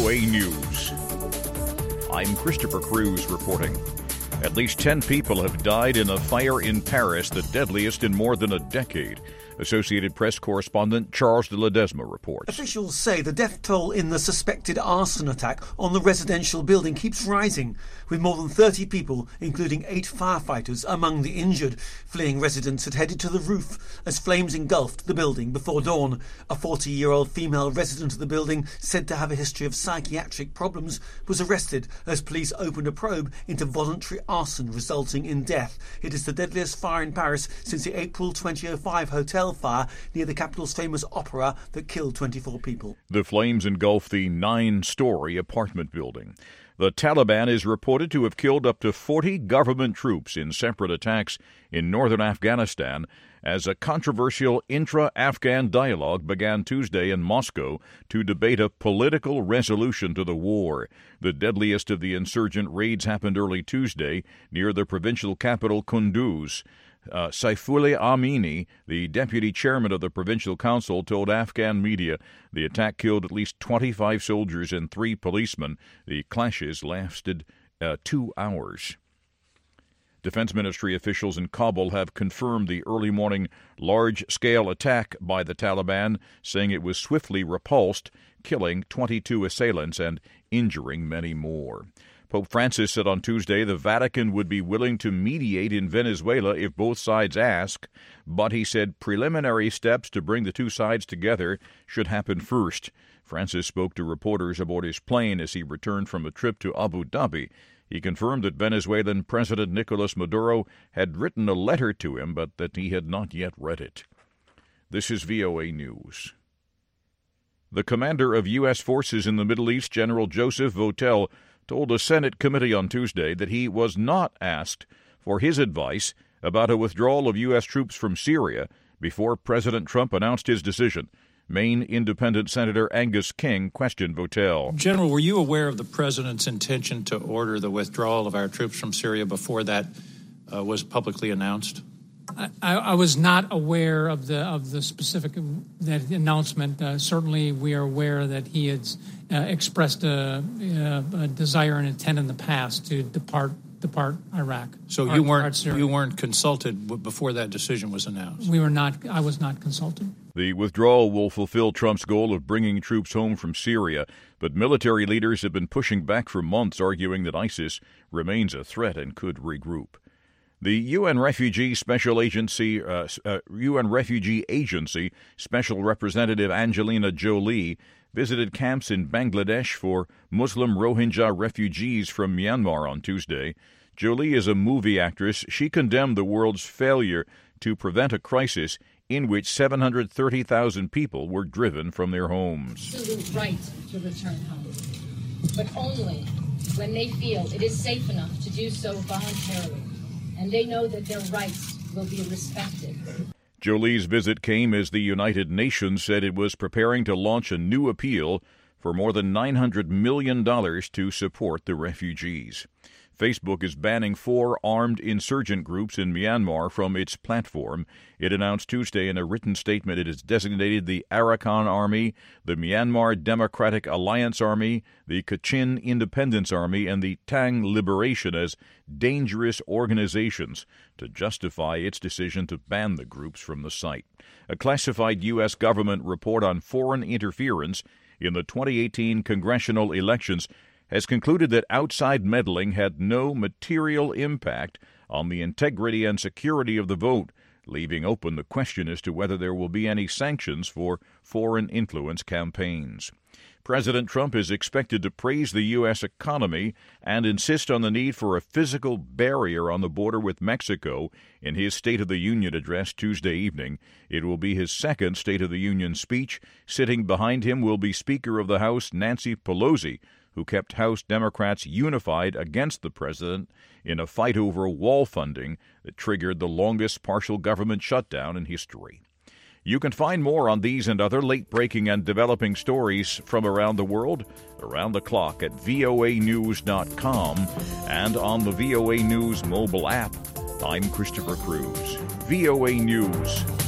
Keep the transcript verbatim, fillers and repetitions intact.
O A News. I'm Christopher Cruz reporting. At least ten people have died in a fire in Paris, the deadliest in more than a decade. Associated Press correspondent Charles de Ledesma reports. Officials say the death toll in the suspected arson attack on the residential building keeps rising, with more than thirty people, including eight firefighters, among the injured. Fleeing residents had headed to the roof as flames engulfed the building before dawn. A forty-year-old female resident of the building, said to have a history of psychiatric problems, was arrested as police opened a probe into voluntary arson resulting in death. It is the deadliest fire in Paris since the April twenty oh five hotel fire near the capital's famous opera that killed twenty-four people. The flames engulfed the nine-story apartment building. The Taliban is reported to have killed up to forty government troops in separate attacks in northern Afghanistan as a controversial intra-Afghan dialogue began Tuesday in Moscow to debate a political resolution to the war. The deadliest of the insurgent raids happened early Tuesday near the provincial capital Kunduz. Uh, Saifullah Amini, the deputy chairman of the provincial council, told Afghan media the attack killed at least twenty-five soldiers and three policemen. The clashes lasted uh, two hours. Defense Ministry officials in Kabul have confirmed the early morning large-scale attack by the Taliban, saying it was swiftly repulsed, killing twenty-two assailants and injuring many more. Pope Francis said on Tuesday the Vatican would be willing to mediate in Venezuela if both sides ask, but he said preliminary steps to bring the two sides together should happen first. Francis spoke to reporters aboard his plane as he returned from a trip to Abu Dhabi. He confirmed that Venezuelan President Nicolas Maduro had written a letter to him, but that he had not yet read it. This is V O A News. The commander of U S forces in the Middle East, General Joseph Votel, told a Senate committee on Tuesday that he was not asked for his advice about a withdrawal of U S troops from Syria before President Trump announced his decision. Maine Independent Senator Angus King questioned Votel. General, were you aware of the president's intention to order the withdrawal of our troops from Syria before that uh, was publicly announced? I, I was not aware of the of the specific that announcement. Uh, certainly, we are aware that he has uh, expressed a, a, a desire and intent in the past to depart depart Iraq. So or, you weren't you weren't consulted before that decision was announced. We were not. I was not consulted. The withdrawal will fulfill Trump's goal of bringing troops home from Syria, but military leaders have been pushing back for months, arguing that ISIS remains a threat and could regroup. The U N Refugee Special Agency, uh, uh, U N Refugee Agency Special Representative Angelina Jolie visited camps in Bangladesh for Muslim Rohingya refugees from Myanmar on Tuesday. Jolie is a movie actress. She condemned the world's failure to prevent a crisis in which seven hundred thirty thousand people were driven from their homes. Absolute right to return home, but only when they feel it is safe enough to do so voluntarily, and they know that their rights will be respected. Jolie's visit came as the United Nations said it was preparing to launch a new appeal for more than nine hundred million dollars to support the refugees. Facebook is banning four armed insurgent groups in Myanmar from its platform. It announced Tuesday in a written statement it has designated the Arakan Army, the Myanmar Democratic Alliance Army, the Kachin Independence Army, and the Tang Liberation as dangerous organizations to justify its decision to ban the groups from the site. A classified U S government report on foreign interference in the twenty eighteen congressional elections has concluded that outside meddling had no material impact on the integrity and security of the vote, leaving open the question as to whether there will be any sanctions for foreign influence campaigns. President Trump is expected to praise the U S economy and insist on the need for a physical barrier on the border with Mexico in his State of the Union address Tuesday evening. It will be his second State of the Union speech. Sitting behind him will be Speaker of the House Nancy Pelosi, who kept House Democrats unified against the president in a fight over wall funding that triggered the longest partial government shutdown in history. You can find more on these and other late-breaking and developing stories from around the world around the clock at V O A news dot com and on the V O A News mobile app. I'm Christopher Cruz. V O A News.